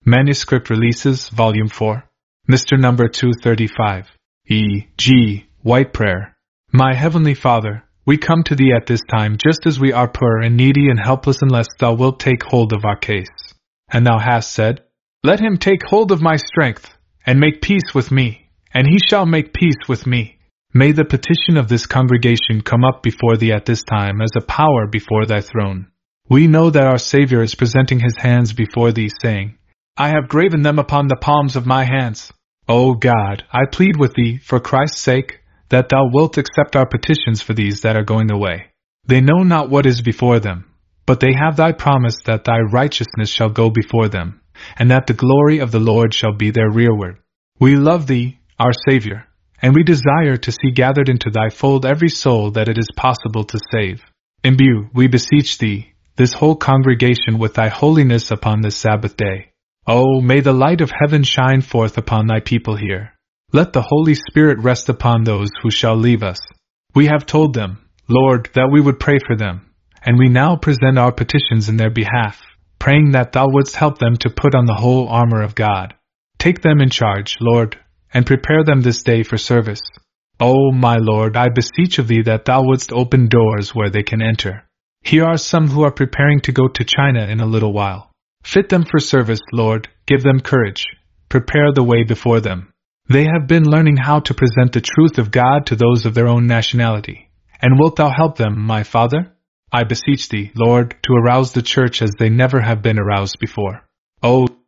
Manuscript Releases, Volume 4. Mr. Number 235. E. G. White Prayer. My Heavenly Father, we come to Thee at this time just as we are poor and needy and helpless unless Thou wilt take hold of our case. And Thou hast said, Let him take hold of my strength, and make peace with me, and he shall make peace with me. May the petition of this congregation come up before Thee at this time as a power before Thy throne. We know that our Savior is presenting his hands before Thee, saying, I have graven them upon the palms of my hands. O God, I plead with Thee, for Christ's sake, that Thou wilt accept our petitions for these that are going away. They know not what is before them, but they have Thy promise that Thy righteousness shall go before them, and that the glory of the Lord shall be their rearward. We love Thee, our Savior, and we desire to see gathered into Thy fold every soul that it is possible to save. Imbue, we beseech Thee, this whole congregation with Thy holiness upon this Sabbath day. Oh, may the light of heaven shine forth upon Thy people here. Let the Holy Spirit rest upon those who shall leave us. We have told them, Lord, that we would pray for them, and we now present our petitions in their behalf, praying that Thou wouldst help them to put on the whole armor of God. Take them in charge, Lord, and prepare them this day for service. Oh, my Lord, I beseech of Thee that Thou wouldst open doors where they can enter. Here are some who are preparing to go to China in a little while. Fit them for service, Lord, give them courage, prepare the way before them. They have been learning how to present the truth of God to those of their own nationality. And wilt Thou help them, my Father? I beseech Thee, Lord, to arouse the church as they never have been aroused before. Oh,